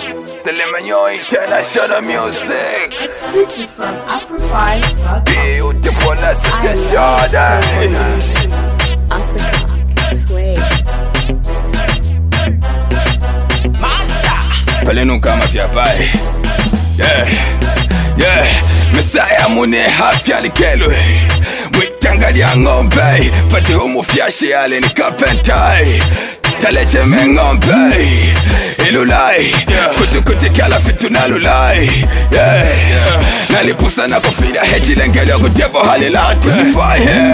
Selemanyo International Music. Exclusive from Afro5. Beautiful as a Africa, sway. Master Palenu kama fyapai. Yeah Messiah mune hafya likelwe Mwitangalia ngombe Pati humu fyashi ale ni kapentai Taleche mengombe Ilulai Kutukuti kala fitu nalulai Nalipusa na kufida heji lengele Kutevo halilati Crucify him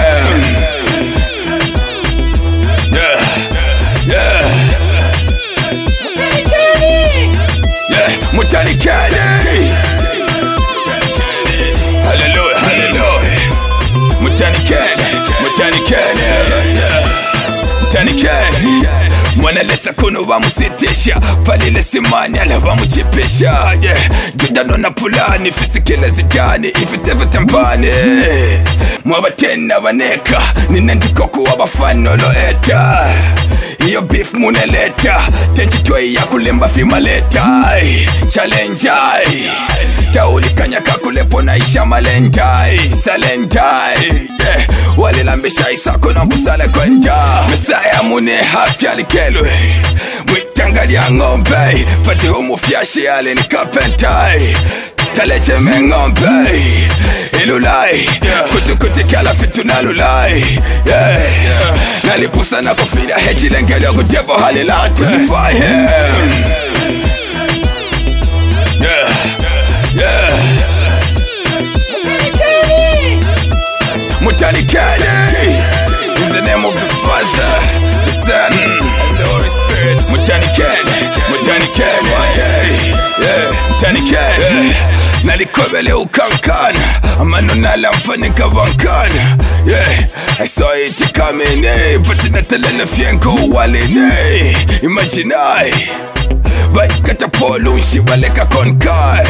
Mutani Kenny Hallelujah, hallelujah Mutani Kenny Mwana lesa kuno wamusitisha Palile simani ala wamuchipisha Judano na pulani Fisikile zijani Ifitevo tempani Mwawa tena waneka Ninendiko kuwa wafano loeta Iyo beef muneleta Tenchitwe ya kulemba fima leta Challenge Tauli kanyaka kulepo na isha malentai Salentai Walilambisha isako na busale kwenja Messiah mune hafya likelwe Mwitangalia ngombe Pati humu fyashi ale ni kapentai Taleche mengombe Ilulai Kutukuti kala fitu nalulai Nalipusa na kufida heji lengele Kutevo halilati Crucify him Mutani Kenny In the name of the Father, the Son, and the Holy Spirit Mutani Kenny Mutani Kenny Nalikobele ukankana Amano nalampa nikawankana I saw it coming But natalala fienko walene Imagine Vaikata unshi waleka konkai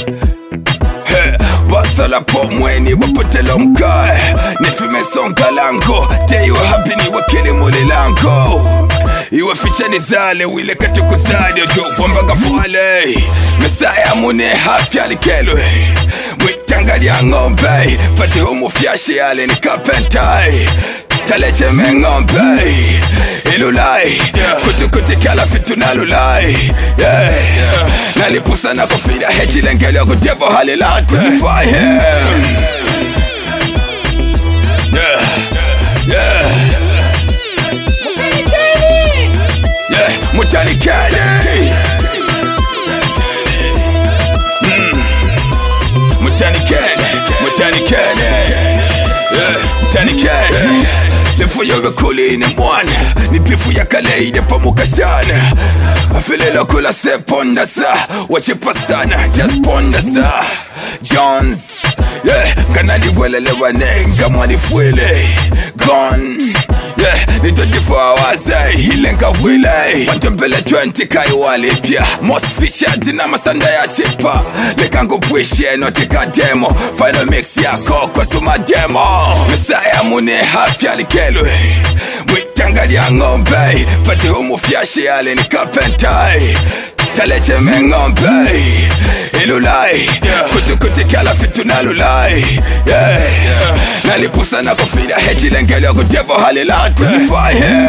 Wasala po mweni wapotela mkae Nifime songa lango Teyo hapi ni wakili muli lango Iwa ficha ni zale Wile katuku zade Ojo wambaga fuale Messiah mune hafya likelwe Mwitangalia ngombe Pati humu fyashi ale ni kapentai Taleche mengombe Ilulai Kutukuti kala fitu nalulai Nalipusa na kufida heji lengele Kutevo halilati Crucify him Mutani Kenny Mutani Kenny Lefu ya wekuli ni mwana Ni bifu ya kale ide pamuka sana Afilelo kula se ponda sa Wachipa sana just ponda sa Jones Kanali welele wane Ngamwani fuele Gone Ni 24 hours Hilenga wile Wantembele 20 kai walipya Most fisher dina masanda ya chipa Lekangu pwishe notika demo Final mix yako kwa suma demo Messiah mune hafya likelwe Mwitangalia ngombe Pati humu fyashi ale ni kapentai Taleche mengombe Ilulai Kutukuti kala fitu nalulai Nalipusa na kufida heji lengele Kutevo halilati Crucify him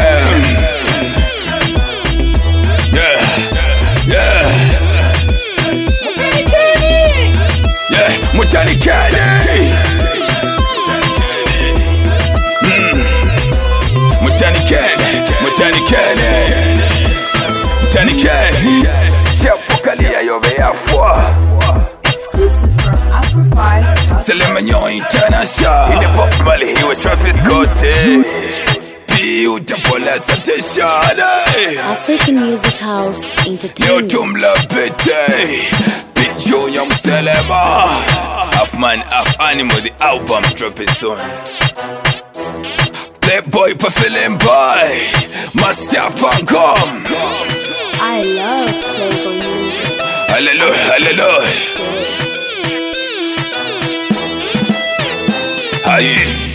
Mutani Kenny Mutani Kenny Chapukalia yobe ya fwa Exclusive from Afro5. Selemanyo International Ile pop mali hiwe Travis Scott Beautiful as a t-shirt African Music House Yo Entertainment. tumla pete Big Junior Mselema Half man, half animal The album dropping soon Playboy pa feeling boy Master Pancom I love Playboy music. Hallelujah, hallelujah Aye